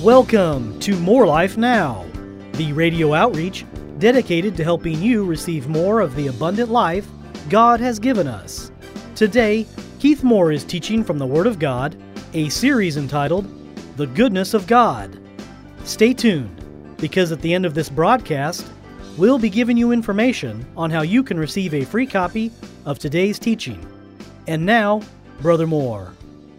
Welcome to More Life Now, the radio outreach dedicated to helping you receive more of the abundant life God has given us. Today, Keith Moore is teaching from the Word of God, a series entitled The Goodness of God. Stay tuned, because at the end of this broadcast, we'll be giving you information on how you can receive a free copy of today's teaching. And now, Brother Moore.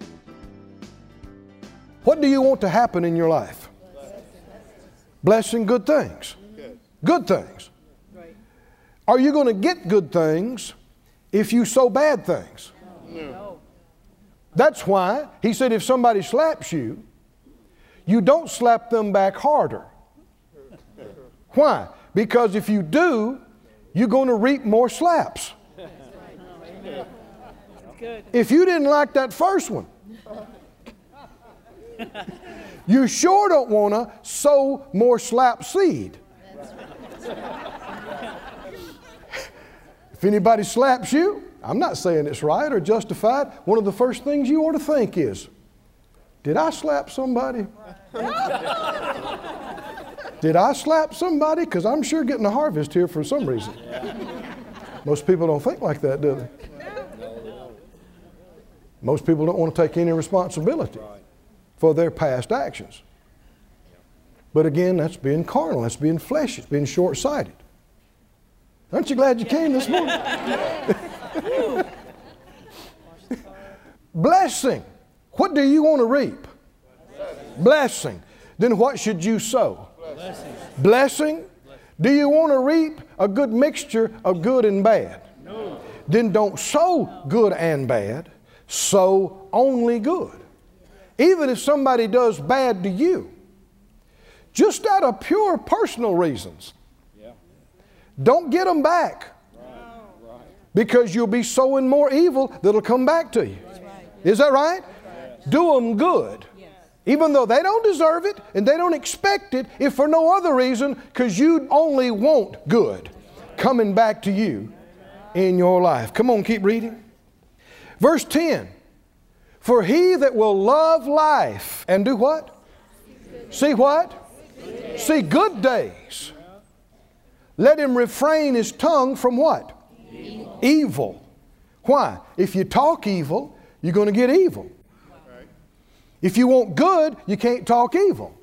What do you want to happen in your life? Blessing, good things. Good things. Are you going to get good things if you sow bad things? No. That's why he said if somebody slaps you, you don't slap them back harder. Why? Because if you do, you're going to reap more slaps. If you didn't like that first one, you sure don't want to sow more slap seed. If anybody slaps you, I'm not saying it's right or justified, one of the first things you ought to think is, did I slap somebody? Did I slap somebody? Because I'm sure getting a harvest here for some reason. Most people don't think like that, do they? Most people don't want to take any responsibility for their past actions. But again, that's being carnal, that's being fleshy, it's being short-sighted. Aren't you glad you came this morning? Blessing. What do you want to reap? Blessing. Then what should you sow? Blessing. Do you want to reap a good mixture of good and bad? No. Then don't sow good and bad. Sow only good. Even if somebody does bad to you, just out of pure personal reasons, don't get them back. Because you'll be sowing more evil that'll come back to you. Is that right? Do them good. Even though they don't deserve it and they don't expect it, if for no other reason, because you only want good coming back to you in your life. Come on, keep reading. Verse 10. For he that will love life and do what? See what? See good days. Let him refrain his tongue from what? Evil. Why? If you talk evil, you're going to get evil. If you want good, you can't talk evil.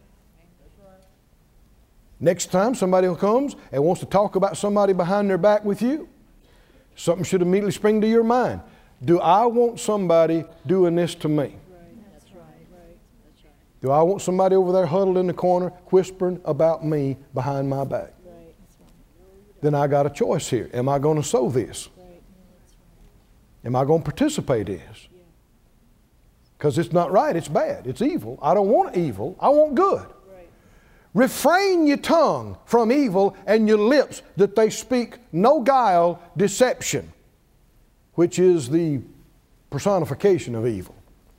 Next time somebody comes and wants to talk about somebody behind their back with you, something should immediately spring to your mind. Do I want somebody doing this to me? Do I want somebody over there huddled in the corner whispering about me behind my back? Then I got a choice here. Am I going to sow this? Am I going to participate in this? Because it's not right, it's bad, it's evil. I don't want evil, I want good. Refrain your tongue from evil and your lips that they speak no guile, deception, which is the personification of evil.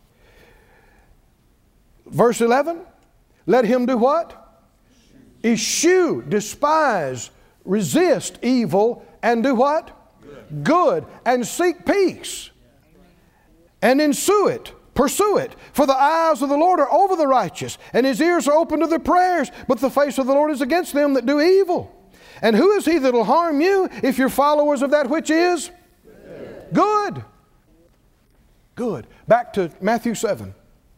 Verse 11, let him do what? Eschew, despise, resist evil, and do what? Good. And seek peace, and ensue it. Pursue it. For the eyes of the Lord are over the righteous, and His ears are open to their prayers, but the face of the Lord is against them that do evil. And who is he that will harm you if you're followers of that which is good? Good. Back to Matthew 7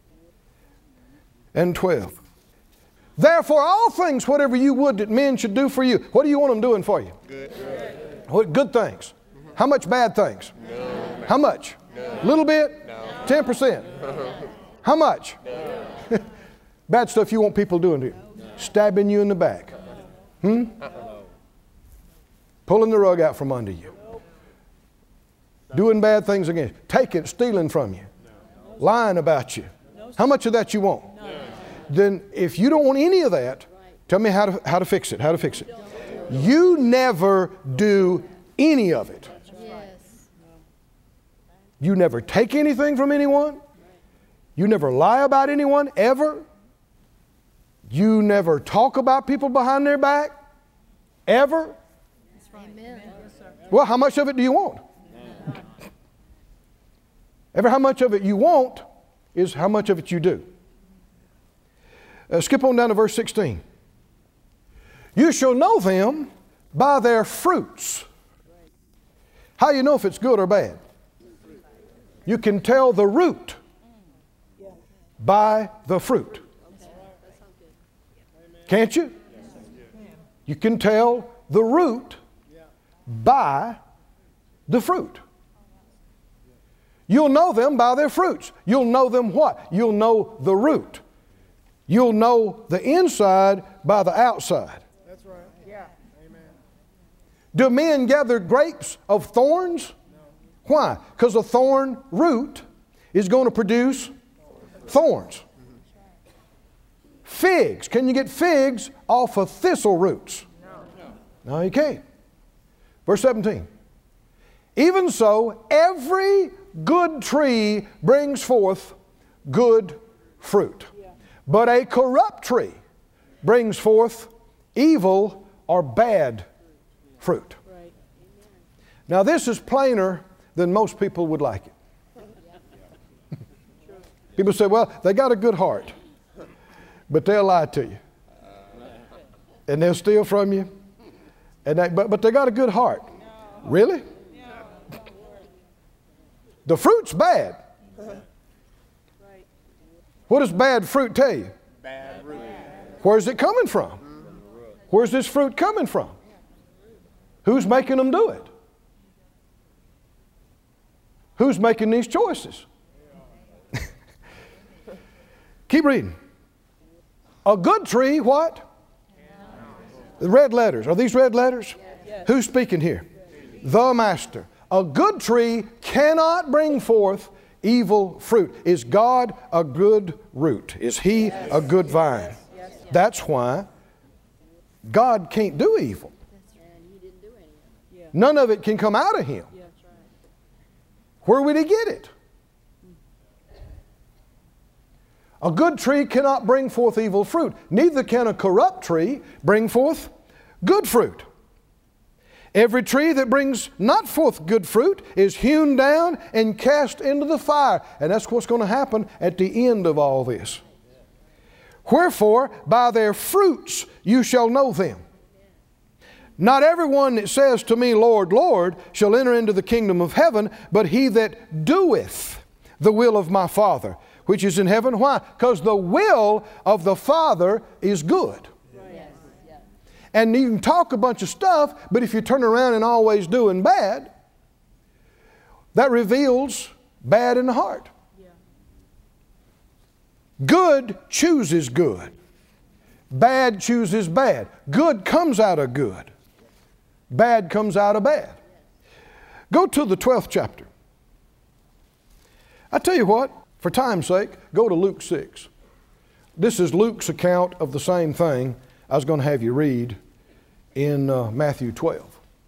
and 12. Therefore, all things, whatever you would that men should do for you, what do you want them doing for you? Good. What good things? How much bad things? No. How much? A little bit? No. 10%? How much? No. Bad stuff you want people doing to you? No. Stabbing you in the back? Pulling the rug out from under you? Doing bad things against you? Taking, stealing from you? Lying about you? How much of that you want? Then if you don't want any of that, tell me how to fix it. How to fix it. You never do any of it. You never take anything from anyone. You never lie about anyone, ever. You never talk about people behind their back, ever. Amen. Well, how much of it do you want? Ever how much of it you want is how much of it you do. Skip on down to verse 16. You shall know them by their fruits. How do you know if it's good or bad? You can tell the root by the fruit. Can't you? You can tell the root by the fruit. You'll know them by their fruits. You'll know them what? You'll know the root. You'll know the inside by the outside. That's right. Yeah. Amen. Do men gather grapes of thorns? No. Why? Because a thorn root is going to produce thorns. Figs. Can you get figs off of thistle roots? No, you can't. Verse 17. Even so, every good tree brings forth good fruit. But a corrupt tree brings forth evil or bad fruit. Now this is plainer than most people would like it. People say, well, they got a good heart, but they'll lie to you. And they'll steal from you. And but they got a good heart. Really? The fruit's bad. What does bad fruit tell you? Bad root. Where's it coming from? Where's this fruit coming from? Who's making them do it? Who's making these choices? Keep reading. A good tree, what? The red letters. Are these red letters? Who's speaking here? The Master. A good tree cannot bring forth evil fruit. Is God a good root? Is He a good vine? That's why God can't do evil. None of it can come out of Him. Where would He get it? A good tree cannot bring forth evil fruit. Neither can a corrupt tree bring forth good fruit. Every tree that brings not forth good fruit is hewn down and cast into the fire. And that's what's going to happen at the end of all this. Wherefore, by their fruits you shall know them. Not everyone that says to me, Lord, Lord, shall enter into the kingdom of heaven, but he that doeth the will of my Father, which is in heaven. Why? Because the will of the Father is good. And you can talk a bunch of stuff, but if you turn around and always doing bad, that reveals bad in the heart. Good chooses good. Bad chooses bad. Good comes out of good. Bad comes out of bad. Go to the 12th chapter. I tell you what, for time's sake, go to Luke 6. This is Luke's account of the same thing I was going to have you read in Matthew 12.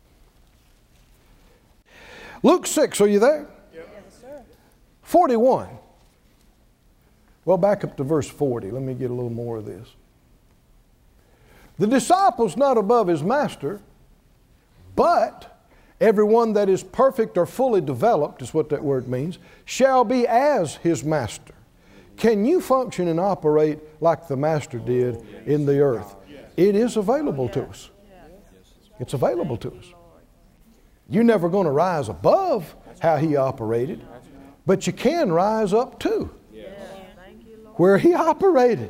Luke 6, are you there? Yes, sir. 41. Well, back up to verse 40. Let me get a little more of this. The disciple's not above his master, but everyone that is perfect or fully developed, is what that word means, shall be as his master. Can you function and operate like the Master did in the earth? It is available to us. It's available to us. You're never going to rise above how He operated, but you can rise up to where He operated.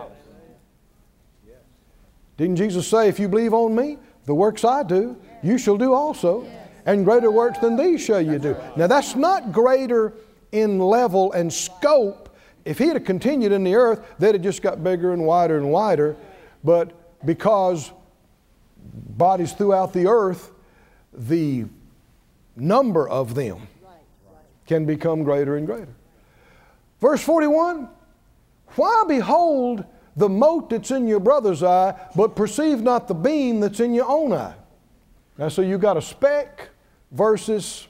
Didn't Jesus say, if you believe on me, the works I do, you shall do also, and greater works than these shall you do. Now that's not greater in level and scope. If He had continued in the earth, they'd have just got bigger and wider. But because bodies throughout the earth, the number of them can become greater and greater. Verse 41, why behold the mote that's in your brother's eye, but perceive not the beam that's in your own eye? Now, so you got a speck versus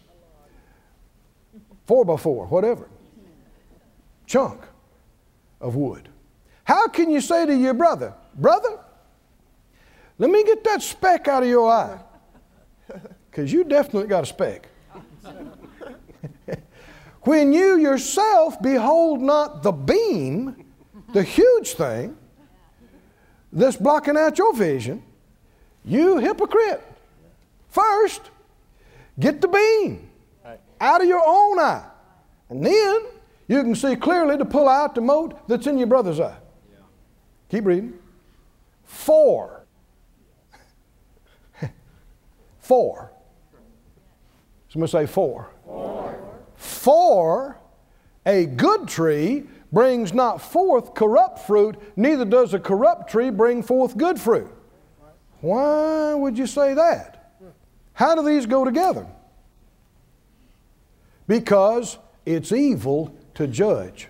4x4, whatever, chunk of wood. How can you say to your brother, brother, let me get that speck out of your eye? Because you definitely got a speck. When you yourself behold not the beam, the huge thing, that's blocking out your vision, you hypocrite. First, get the beam out of your own eye. And then you can see clearly to pull out the mote that's in your brother's eye. Keep reading. 4. 4. Somebody say 4. 4, a good tree brings not forth corrupt fruit, neither does a corrupt tree bring forth good fruit. Why would you say that? How do these go together? Because it's evil to judge.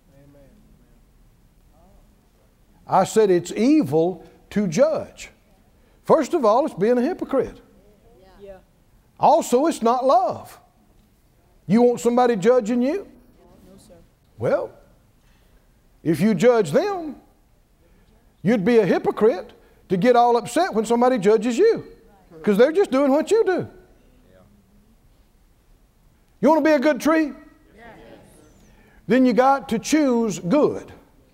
I said it's evil to judge. First of all, it's being a hypocrite. Also, it's not love. You want somebody judging you? No, sir. Well, if you judge them, you'd be a hypocrite to get all upset when somebody judges you, because they're just doing what you do. You want to be a good tree? Then you got to choose good.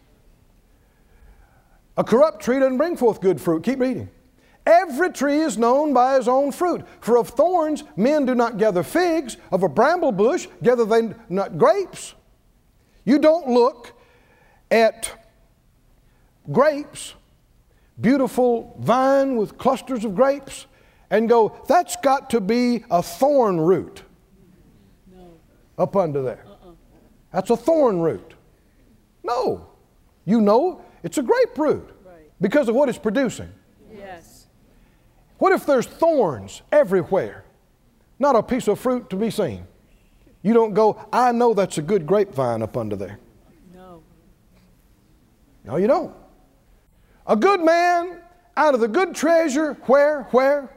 A corrupt tree doesn't bring forth good fruit. Keep reading. Every tree is known by his own fruit. For of thorns men do not gather figs, of a bramble bush gather they not grapes. You don't look at grapes, beautiful vine with clusters of grapes, and go, that's got to be a thorn root up under there. That's a thorn root. No. You know it's a grape root because of what it's producing. Yes. What if there's thorns everywhere? Not a piece of fruit to be seen. You don't go, I know that's a good grapevine up under there. No. No, you don't. A good man out of the good treasure, where?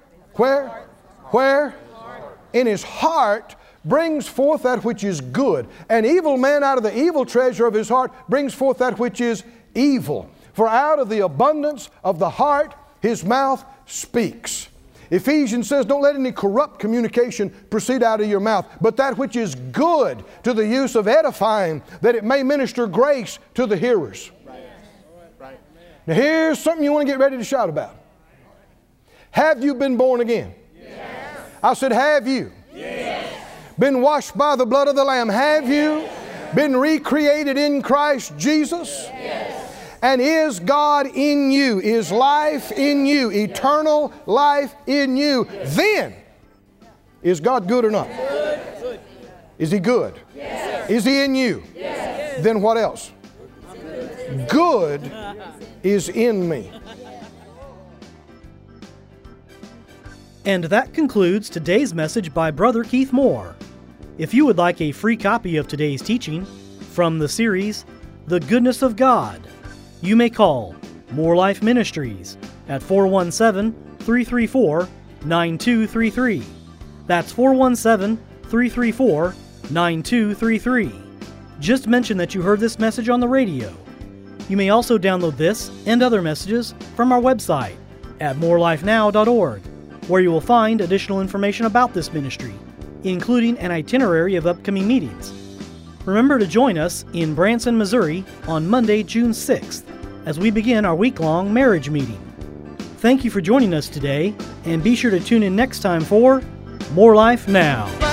In his heart brings forth that which is good. An evil man out of the evil treasure of his heart brings forth that which is evil. For out of the abundance of the heart his mouth speaks. Ephesians says, don't let any corrupt communication proceed out of your mouth, but that which is good to the use of edifying, that it may minister grace to the hearers. Right. Now here's something you want to get ready to shout about. Have you been born again? Yes. I said, have you? Yes. Been washed by the blood of the Lamb? Have you? Been recreated in Christ Jesus? Yes. And is God in you? Is life in you? Eternal life in you? Then, is God good or not? Good. Is He good? Yes. Is He in you? Yes. Then what else? Good is in me. And that concludes today's message by Brother Keith Moore. If you would like a free copy of today's teaching from the series, The Goodness of God, you may call More Life Ministries at 417-334-9233. That's 417-334-9233. Just mention that you heard this message on the radio. You may also download this and other messages from our website at morelifenow.org, where you will find additional information about this ministry, including an itinerary of upcoming meetings. Remember to join us in Branson, Missouri on Monday, June 6th, as we begin our week-long marriage meeting. Thank you for joining us today, and be sure to tune in next time for More Life Now.